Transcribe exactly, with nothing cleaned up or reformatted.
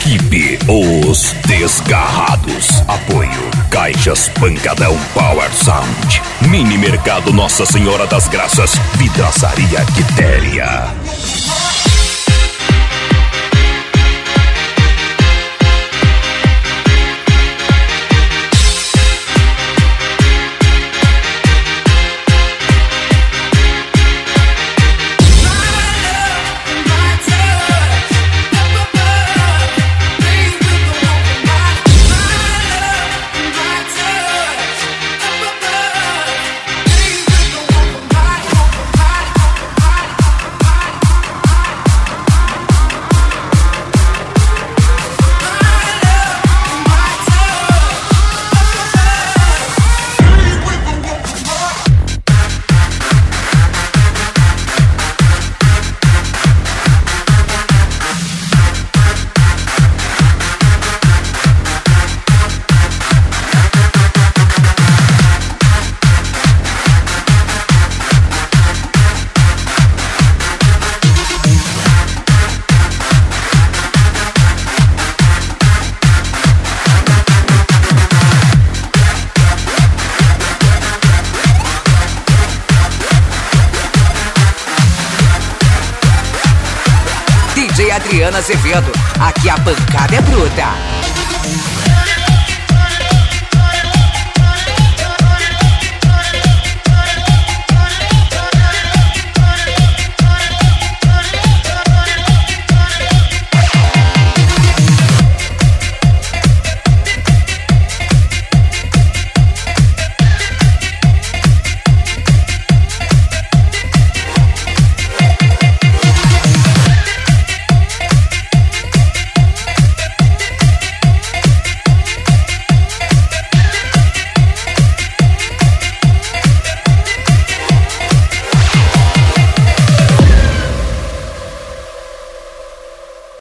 Equipe Os Desgarrados. Apoio Caixas Pancadão Power Sound. Mini Mercado Nossa Senhora das Graças. Vidraçaria Quitéria. D J Adriana Azevedo, aqui a pancada é bruta.